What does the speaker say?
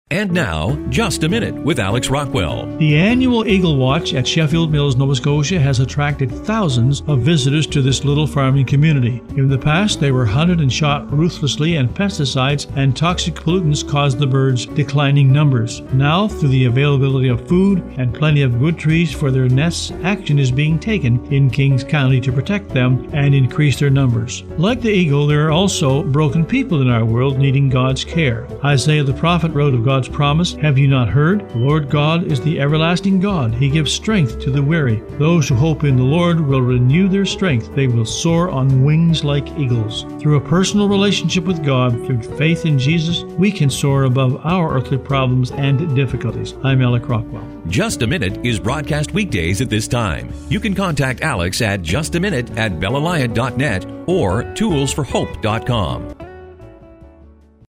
And now, Just a Minute with Alex Rockwell. The annual Eagle Watch at Sheffield Mills, Nova Scotia has attracted thousands of visitors to this little farming community. In the past, they were hunted and shot ruthlessly, and pesticides and toxic pollutants caused the birds' declining numbers. Now, through the availability of food and plenty of good trees for their nests, action is being taken in Kings County to protect them and increase their numbers. Like the eagle, there are also broken people in our world needing God's care. Isaiah the prophet wrote of God's promise, "Have you not heard? The Lord God is the everlasting God. He gives strength to the weary. Those who hope in the Lord will renew their strength. They will soar on wings like eagles." Through a personal relationship with God, through faith in Jesus, we can soar above our earthly problems and difficulties. I'm Alex Rockwell. Just a Minute is broadcast weekdays at this time. You can contact Alex at justaminute@bellalliant.net or toolsforhope.com.